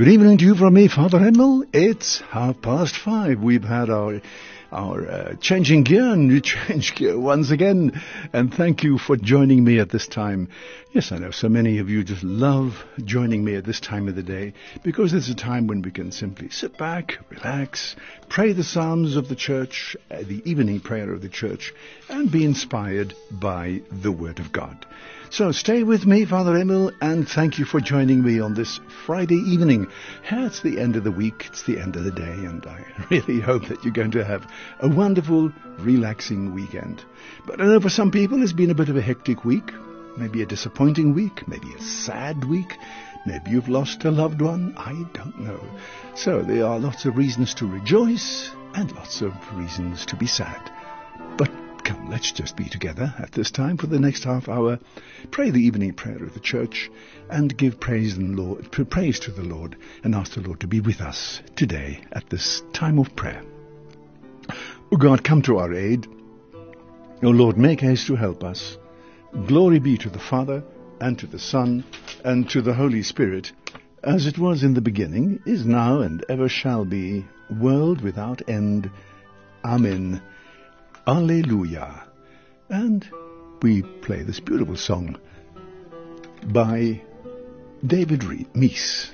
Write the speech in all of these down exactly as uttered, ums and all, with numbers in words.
Good evening to you from me, Father Emil. It's half past five. We've had our our uh, changing gear, and we change gear once again. And thank you for joining me at this time. Yes, I know so many of you just love joining me at this time of the day, because it's a time when we can simply sit back, relax, pray the psalms of the church, uh, the evening prayer of the church, and be inspired by the Word of God. So stay with me, Father Emil, and thank you for joining me on this Friday evening. Yeah, it's the end of the week, it's the end of the day, and I really hope that you're going to have a wonderful, relaxing weekend. But I know for some people it's been a bit of a hectic week, maybe a disappointing week, maybe a sad week, maybe you've lost a loved one, I don't know. So there are lots of reasons to rejoice and lots of reasons to be sad. But come, let's just be together at this time for the next half hour, pray the evening prayer of the church, and give praise and Lord, praise to the Lord, and ask the Lord to be with us today at this time of prayer. O God, come to our aid. O Lord, make haste to help us. Glory be to the Father, and to the Son, and to the Holy Spirit, as it was in the beginning, is now, and ever shall be, world without end. Amen. Alleluia. And we play this beautiful song by David Reed, Meese.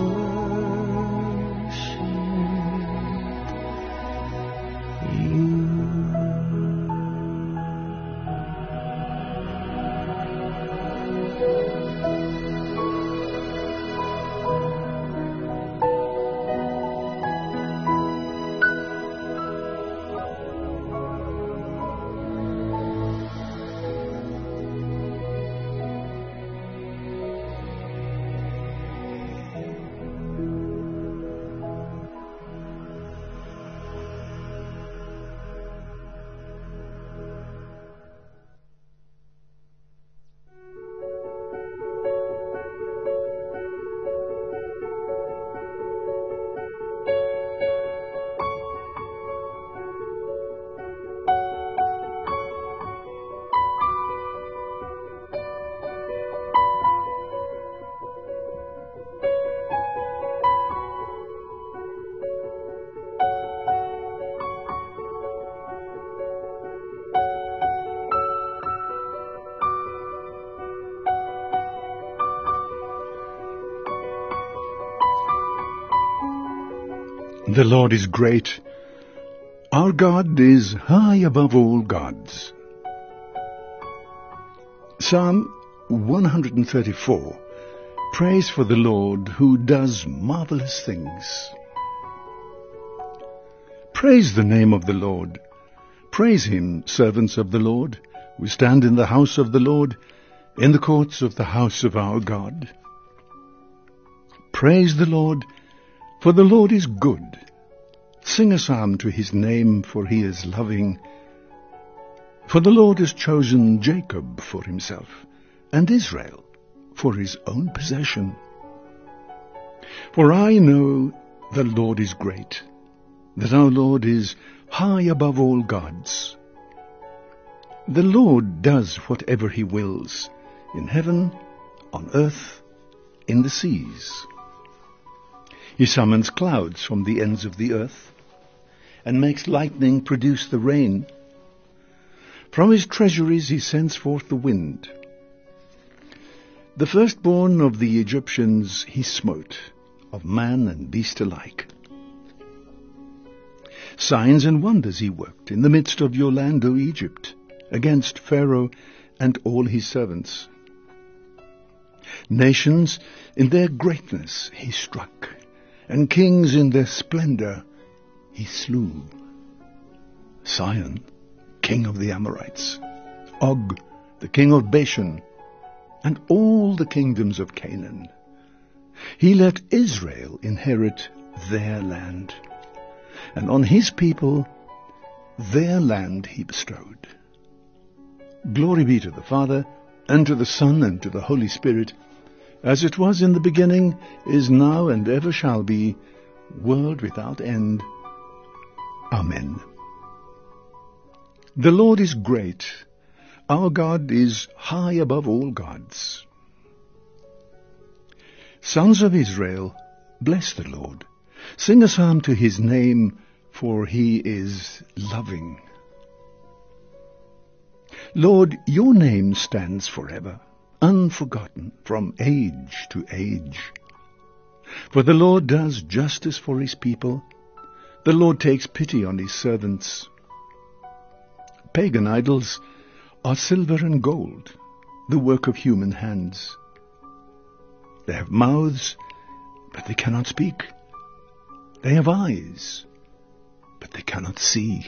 You The Lord is great. Our God is high above all gods. Psalm one hundred thirty-four. Praise for the Lord who does marvelous things. Praise the name of the Lord. Praise him, servants of the Lord, who stand in the house of the Lord, in the courts of the house of our God. Praise the Lord, for the Lord is good. Sing a psalm to his name, for he is loving. For the Lord has chosen Jacob for himself, and Israel for his own possession. For I know the Lord is great, that our Lord is high above all gods. The Lord does whatever he wills, in heaven, on earth, in the seas. He summons clouds from the ends of the earth, and makes lightning produce the rain. From his treasuries he sends forth the wind. The firstborn of the Egyptians he smote, of man and beast alike. Signs and wonders he worked in the midst of your land, O Egypt, against Pharaoh and all his servants. Nations in their greatness he struck, and kings in their splendor he slew. Sihon, king of the Amorites, Og, the king of Bashan, and all the kingdoms of Canaan. He let Israel inherit their land, and on his people their land he bestowed. Glory be to the Father, and to the Son, and to the Holy Spirit, as it was in the beginning, is now, and ever shall be, world without end. Amen. The Lord is great. Our God is high above all gods. Sons of Israel, bless the Lord. Sing a psalm to his name, for he is loving. Lord, your name stands forever, unforgotten from age to age. For the Lord does justice for his people. The Lord takes pity on his servants. Pagan idols are silver and gold, the work of human hands. They have mouths, but they cannot speak. They have eyes, but they cannot see.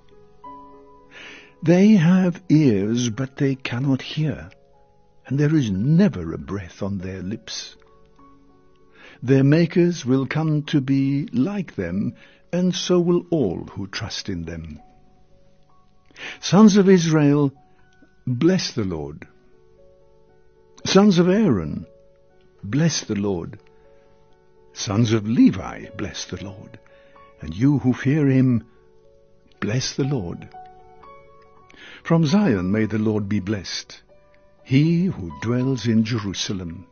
They have ears, but they cannot hear, and there is never a breath on their lips. Their makers will come to be like them, and so will all who trust in them. Sons of Israel, bless the Lord. Sons of Aaron, bless the Lord. Sons of Levi, bless the Lord. And you who fear him, bless the Lord. From Zion may the Lord be blessed, he who dwells in Jerusalem.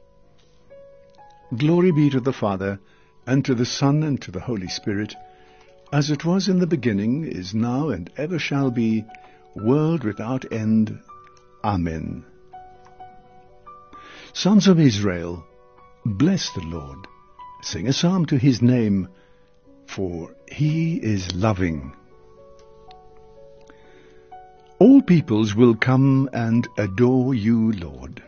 Glory be to the Father, and to the Son, and to the Holy Spirit, as it was in the beginning, is now, and ever shall be, world without end. Amen. Sons of Israel, bless the Lord. Sing a psalm to his name, for he is loving. All peoples will come and adore you, Lord.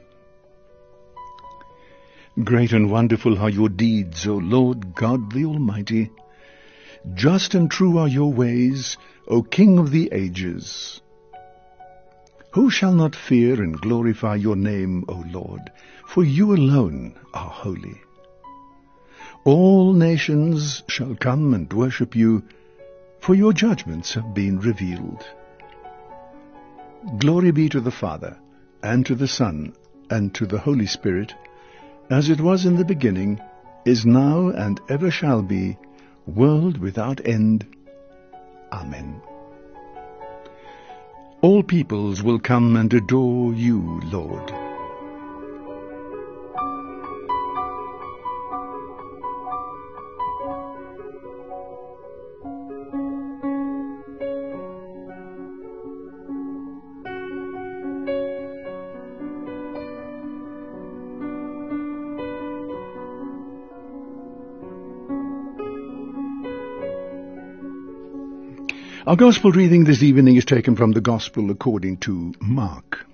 Great and wonderful are your deeds, O Lord God the Almighty. Just and true are your ways, O King of the ages. Who shall not fear and glorify your name, O Lord? For you alone are holy. All nations shall come and worship you, for your judgments have been revealed. Glory be to the Father, and to the Son, and to the Holy Spirit, as it was in the beginning, is now, and ever shall be, world without end. Amen. All peoples will come and adore you, Lord. Our Gospel reading this evening is taken from the Gospel according to Mark.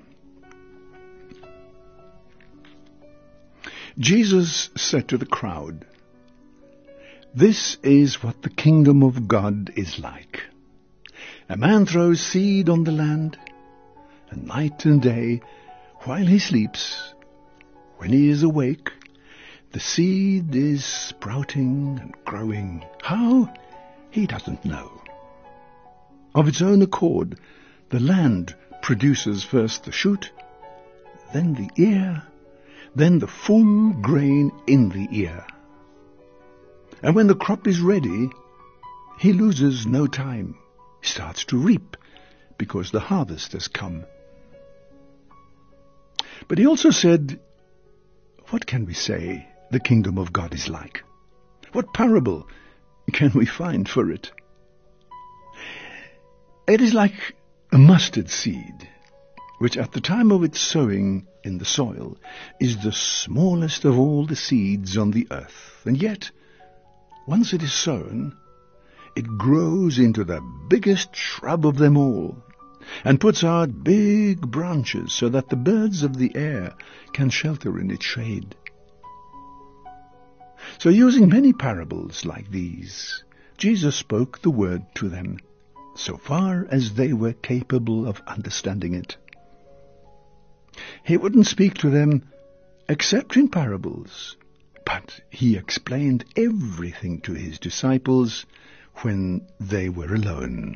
Jesus said to the crowd, "This is what the kingdom of God is like. A man throws seed on the land, and night and day, while he sleeps, when he is awake, the seed is sprouting and growing. How? He doesn't know. Of its own accord, the land produces first the shoot, then the ear, then the full grain in the ear. And when the crop is ready, he loses no time. He starts to reap, because the harvest has come." But he also said, "What can we say the kingdom of God is like? What parable can we find for it? It is like a mustard seed, which at the time of its sowing in the soil is the smallest of all the seeds on the earth. And yet, once it is sown, it grows into the biggest shrub of them all, and puts out big branches so that the birds of the air can shelter in its shade." So using many parables like these, Jesus spoke the word to them, so far as they were capable of understanding it. He wouldn't speak to them except in parables, but he explained everything to his disciples when they were alone.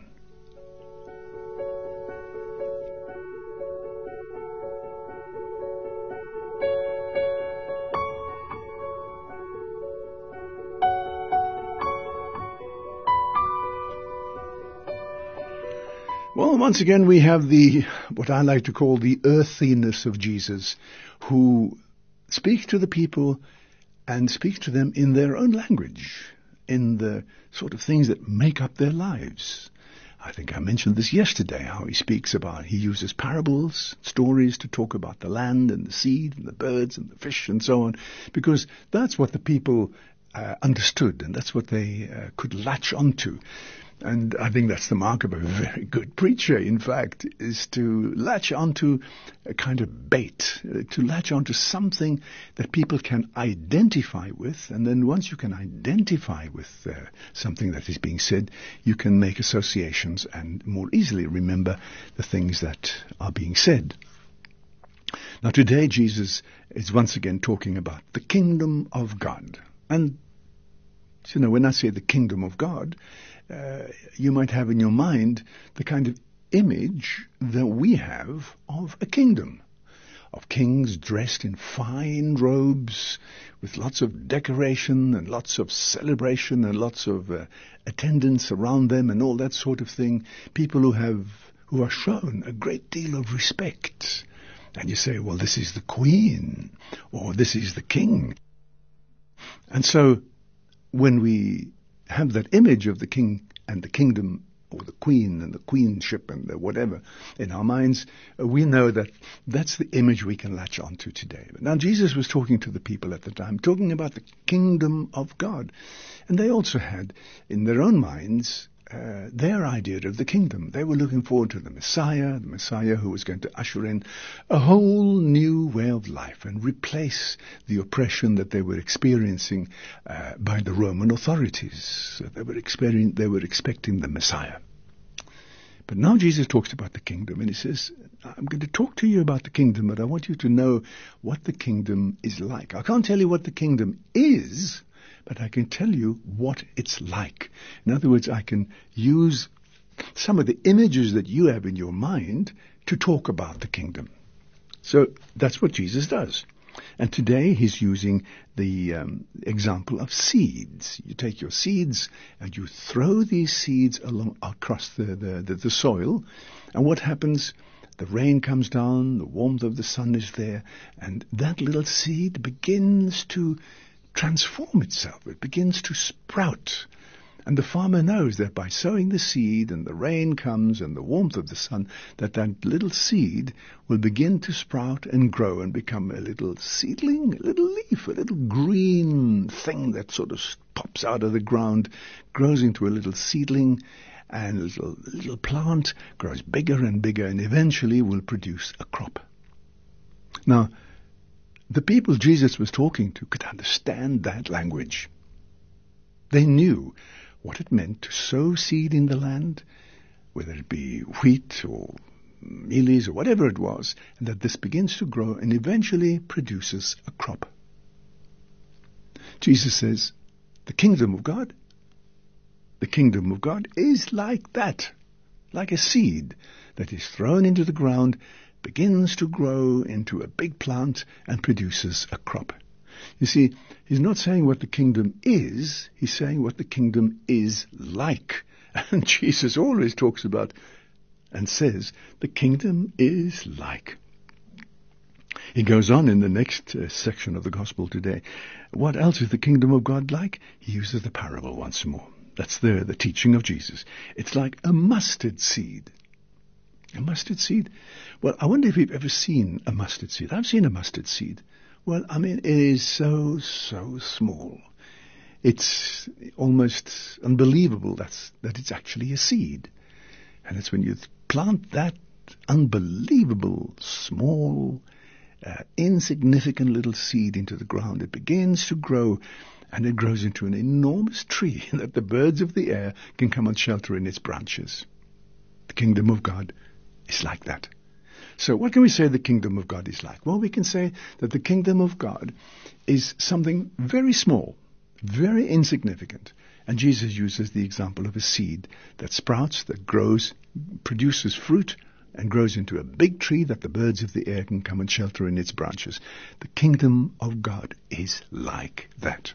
Well, once again we have the, what I like to call the earthiness of Jesus, who speaks to the people and speaks to them in their own language, in the sort of things that make up their lives. I think I mentioned this yesterday, how he speaks about, he uses parables, stories to talk about the land and the seed and the birds and the fish and so on, because that's what the people uh, understood, and that's what they uh, could latch onto. And I think that's the mark of a very good preacher, in fact, is to latch onto a kind of bait, uh, to latch onto something that people can identify with. And then once you can identify with uh, something that is being said, you can make associations and more easily remember the things that are being said. Now today Jesus is once again talking about the kingdom of God. And, you know, when I say the kingdom of God, Uh, you might have in your mind the kind of image that we have of a kingdom, of kings dressed in fine robes with lots of decoration and lots of celebration and lots of uh, attendants around them and all that sort of thing, people who have who are shown a great deal of respect. And you say, well, this is the queen, or this is the king. And so when we have that image of the king and the kingdom, or the queen and the queenship and the whatever in our minds, uh, we know that that's the image we can latch onto today. But now Jesus was talking to the people at the time, talking about the kingdom of God. And they also had in their own minds uh, their idea of the kingdom. They were looking forward to the Messiah, the Messiah who was going to usher in a whole new way of life and replace the oppression that they were experiencing uh, by the Roman authorities. So they were, experien- they were expecting the Messiah. But now Jesus talks about the kingdom, and he says, I'm going to talk to you about the kingdom, but I want you to know what the kingdom is like. I can't tell you what the kingdom is, but I can tell you what it's like. In other words, I can use some of the images that you have in your mind to talk about the kingdom. So that's what Jesus does. And today he's using the um, example of seeds. You take your seeds and you throw these seeds along across the, the, the, the soil. And what happens? The rain comes down, the warmth of the sun is there, and that little seed begins to transform itself. It begins to sprout. And the farmer knows that by sowing the seed and the rain comes and the warmth of the sun, that that little seed will begin to sprout and grow and become a little seedling, a little leaf, a little green thing that sort of pops out of the ground, grows into a little seedling, and a little, little plant grows bigger and bigger and eventually will produce a crop. Now, the people Jesus was talking to could understand that language. They knew what it meant to sow seed in the land, whether it be wheat or mealies or whatever it was, and that this begins to grow and eventually produces a crop. Jesus says, the kingdom of God, the kingdom of God is like that, like a seed that is thrown into the ground, begins to grow into a big plant and produces a crop. You see, he's not saying what the kingdom is, he's saying what the kingdom is like. And Jesus always talks about and says, the kingdom is like. He goes on in the next uh, section of the gospel today. What else is the kingdom of God like? He uses the parable once more. That's the, the teaching of Jesus. It's like a mustard seed. A mustard seed? Well, I wonder if you've ever seen a mustard seed. I've seen a mustard seed. Well, I mean, it is so, so small. It's almost unbelievable that's, that it's actually a seed. And it's when you plant that unbelievable, small, uh, insignificant little seed into the ground, it begins to grow, and it grows into an enormous tree that the birds of the air can come and shelter in its branches. The kingdom of God is like that. So what can we say the kingdom of God is like? Well, we can say that the kingdom of God is something very small, very insignificant. And Jesus uses the example of a seed that sprouts, that grows, produces fruit, and grows into a big tree that the birds of the air can come and shelter in its branches. The kingdom of God is like that.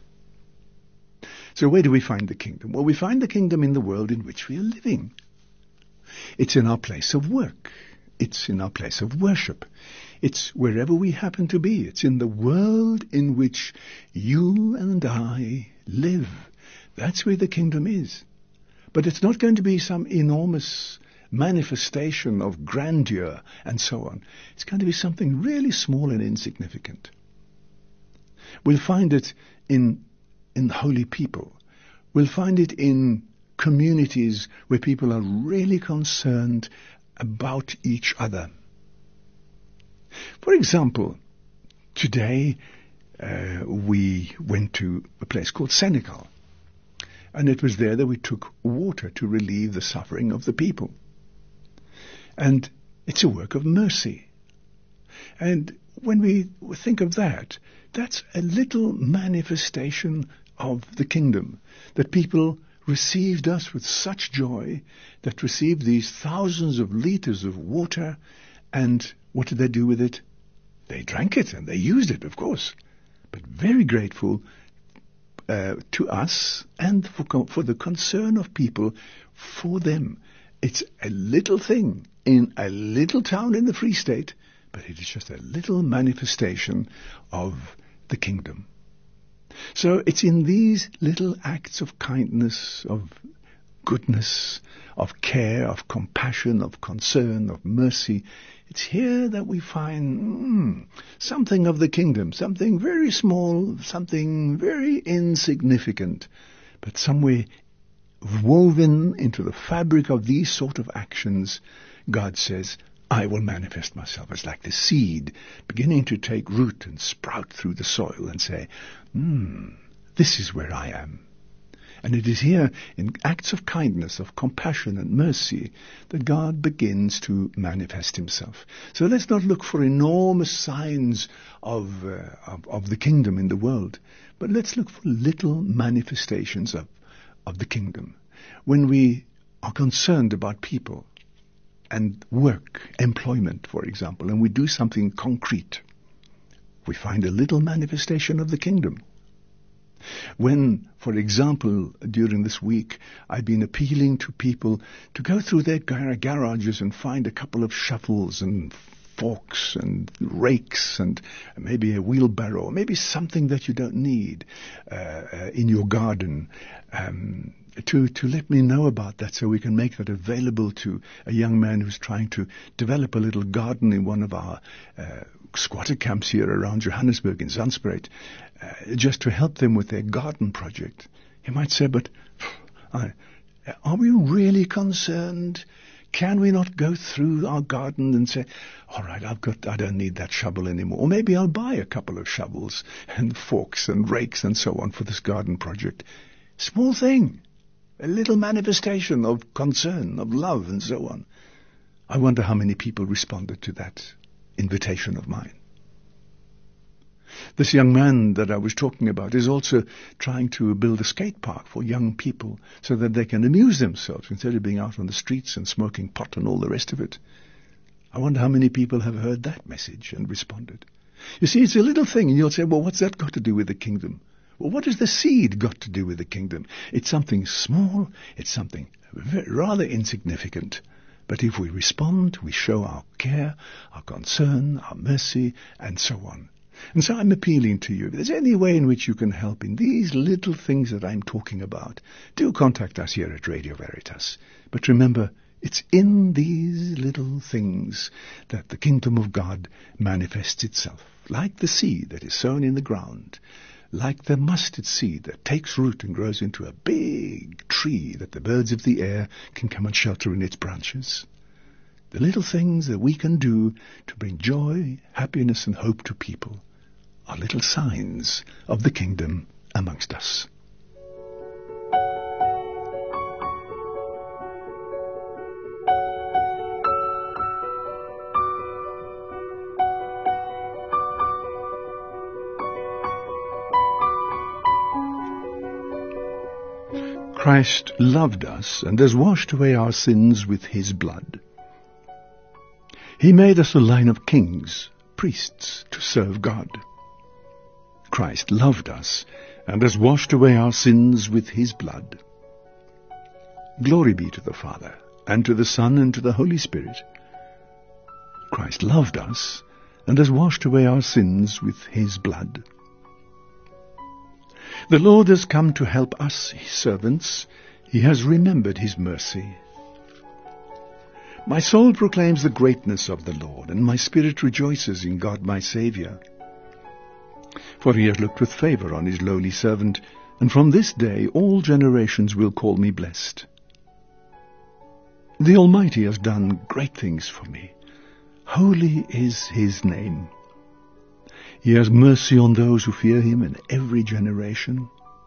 So where do we find the kingdom? Well, we find the kingdom in the world in which we are living. It's in our place of work. It's in our place of worship. It's wherever we happen to be. It's in the world in which you and I live. That's where the kingdom is. But it's not going to be some enormous manifestation of grandeur and so on. It's going to be something really small and insignificant. We'll find it in, in holy people. We'll find it in communities where people are really concerned about each other. For example, today uh, we went to a place called Senegal, and it was there that we took water to relieve the suffering of the people. And it's a work of mercy. And when we think of that, that's a little manifestation of the kingdom, that people received us with such joy, that received these thousands of liters of water, and what did they do with it? They drank it, and they used it, of course, but very grateful uh, to us and for, for the concern of people for them. It's a little thing in a little town in the Free State, but it is just a little manifestation of the kingdom. So it's in these little acts of kindness, of goodness, of care, of compassion, of concern, of mercy, it's here that we find mm, something of the kingdom, something very small, something very insignificant, but somewhere woven into the fabric of these sort of actions, God says, I will manifest myself as like the seed beginning to take root and sprout through the soil and say, hmm, this is where I am. And it is here in acts of kindness, of compassion and mercy that God begins to manifest himself. So let's not look for enormous signs of, uh, of, of the kingdom in the world, but let's look for little manifestations of, of the kingdom. When we are concerned about people, and work, employment, for example, and we do something concrete, we find a little manifestation of the kingdom. When, for example, during this week, I've been appealing to people to go through their gar- garages and find a couple of shovels and forks and rakes and maybe a wheelbarrow, maybe something that you don't need uh, uh, in your garden. Um, to, to let me know about that so we can make that available to a young man who's trying to develop a little garden in one of our uh, squatter camps here around Johannesburg in Zandspruit, uh, just to help them with their garden project. You might say, but I, are we really concerned? Can we not go through our garden and say, all right, I've got, I don't need that shovel anymore. Or maybe I'll buy a couple of shovels and forks and rakes and so on for this garden project. Small thing. A little manifestation of concern, of love and so on. I wonder how many people responded to that invitation of mine. This young man that I was talking about is also trying to build a skate park for young people so that they can amuse themselves instead of being out on the streets and smoking pot and all the rest of it. I wonder how many people have heard that message and responded. You see, it's a little thing, and you'll say, well, what's that got to do with the kingdom? Well, what has the seed got to do with the kingdom? It's something small, it's something very, rather insignificant. But if we respond, we show our care, our concern, our mercy, and so on. And so I'm appealing to you. If there's any way in which you can help in these little things that I'm talking about, do contact us here at Radio Veritas. But remember, it's in these little things that the kingdom of God manifests itself, like the seed that is sown in the ground, like the mustard seed that takes root and grows into a big tree that the birds of the air can come and shelter in its branches. The little things that we can do to bring joy, happiness, and hope to people are little signs of the kingdom amongst us. Christ loved us and has washed away our sins with his blood. He made us a line of kings, priests, to serve God. Christ loved us and has washed away our sins with his blood. Glory be to the Father, and to the Son, and to the Holy Spirit. Christ loved us and has washed away our sins with his blood. The Lord has come to help us, his servants. He has remembered his mercy. My soul proclaims the greatness of the Lord, and my spirit rejoices in God my Saviour. For he has looked with favour on his lowly servant, and from this day all generations will call me blessed. The Almighty has done great things for me. Holy is his name. He has mercy on those who fear him in every generation.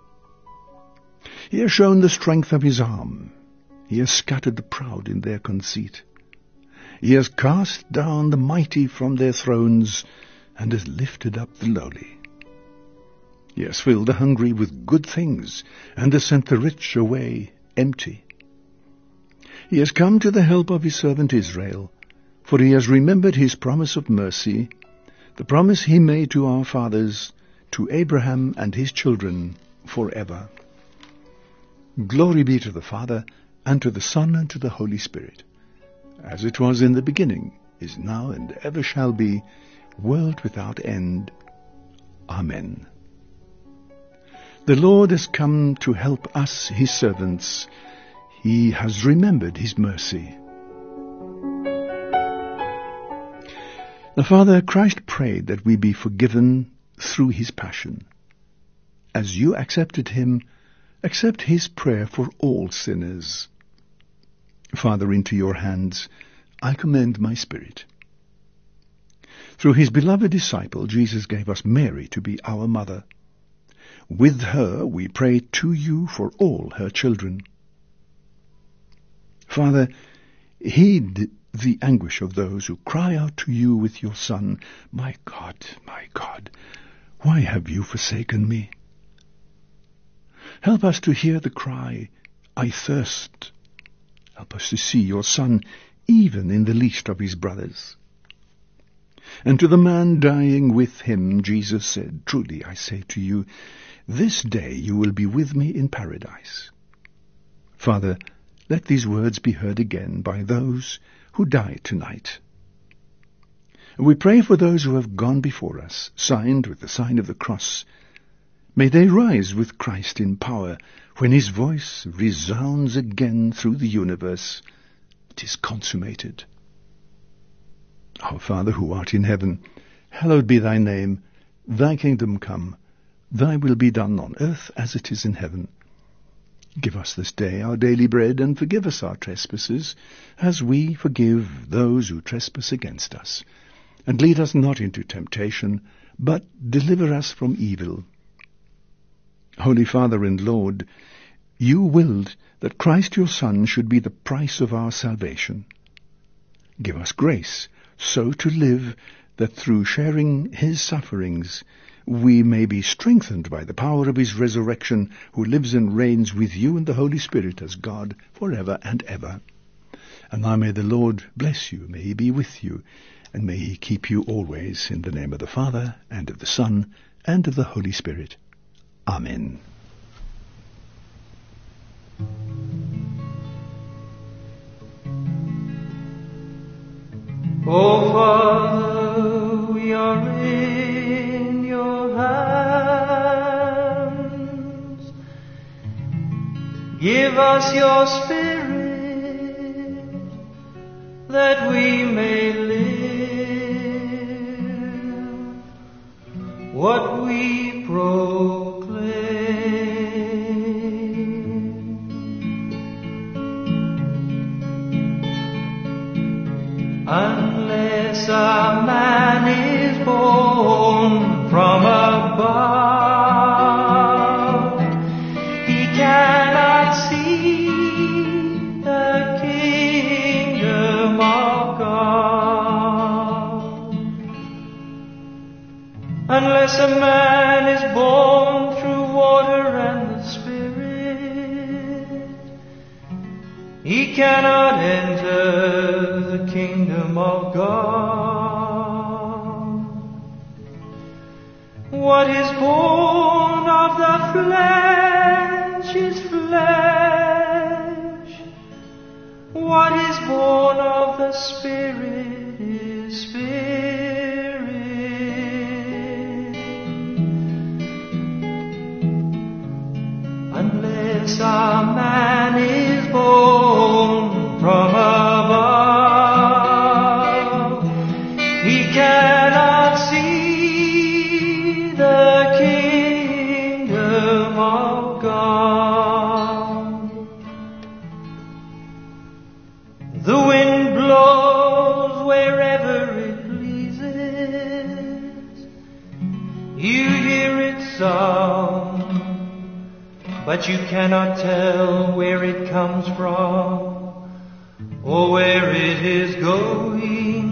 He has shown the strength of his arm. He has scattered the proud in their conceit. He has cast down the mighty from their thrones and has lifted up the lowly. He has filled the hungry with good things and has sent the rich away empty. He has come to the help of his servant Israel, for he has remembered his promise of mercy, the promise he made to our fathers, to Abraham and his children forever. Glory be to the Father, and to the Son, and to the Holy Spirit, as it was in the beginning, is now, and ever shall be, world without end. Amen. The Lord has come to help us, his servants. He has remembered his mercy. The Father, Christ prayed that we be forgiven through his passion. As you accepted him, accept his prayer for all sinners. Father, into your hands I commend my spirit. Through his beloved disciple, Jesus gave us Mary to be our mother. With her we pray to you for all her children. Father, heed the anguish of those who cry out to you with your Son, My God, my God, why have you forsaken me? Help us to hear the cry, I thirst. Help us to see your Son even in the least of his brothers. And to the man dying with him, Jesus said, Truly I say to you, this day you will be with me in paradise. Father, let these words be heard again by those who die tonight. We pray for those who have gone before us, signed with the sign of the cross. May they rise with Christ in power when his voice resounds again through the universe. It is consummated. Our Father who art in heaven, hallowed be thy name. Thy kingdom come. Thy will be done on earth as it is in heaven. Give us this day our daily bread, and forgive us our trespasses, as we forgive those who trespass against us. And lead us not into temptation, but deliver us from evil. Holy Father and Lord, you willed that Christ your Son should be the price of our salvation. Give us grace so to live that through sharing his sufferings we may be strengthened by the power of his resurrection, who lives and reigns with you and the Holy Spirit as God forever and ever. And now may the Lord bless you, may he be with you, and may he keep you always, in the name of the Father, and of the Son, and of the Holy Spirit. Amen. O Father, we are in your hands. Give us your Spirit, that we may live what we proclaim. Unless a man is born from above, he cannot see the kingdom of God. Unless a man is born through water and the Spirit, he cannot enter the kingdom of God. What is born of the flesh is flesh. What is born of the Spirit is spirit. Unless a man is born from above, he cannot see the kingdom of God. The wind blows wherever it pleases. You hear its sound, but you cannot tell where it comes from or where it is going.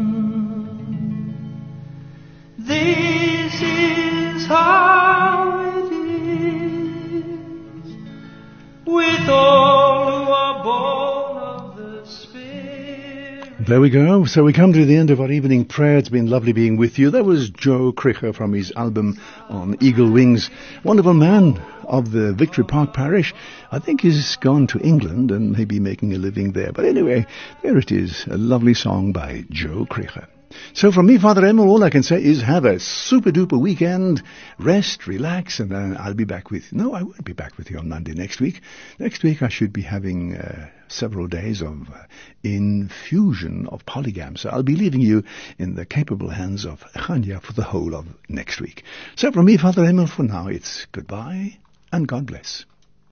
This is how it is with all who are born of the Spirit. There we go. So we come to the end of our evening prayer. It's been lovely being with you. That was Joe Kricher from his album On Eagle Wings. Wonderful man of the Victory Park Parish. I think he's gone to England and maybe making a living there. But anyway, there it is. A lovely song by Joe Kricher. So from me, Father Emil, all I can say is have a super-duper weekend, rest, relax, and then I'll be back with... No, I won't be back with you on Monday next week. Next week I should be having uh, several days of uh, infusion of polygam. So I'll be leaving you in the capable hands of Chania for the whole of next week. So from me, Father Emil, for now, it's goodbye and God bless.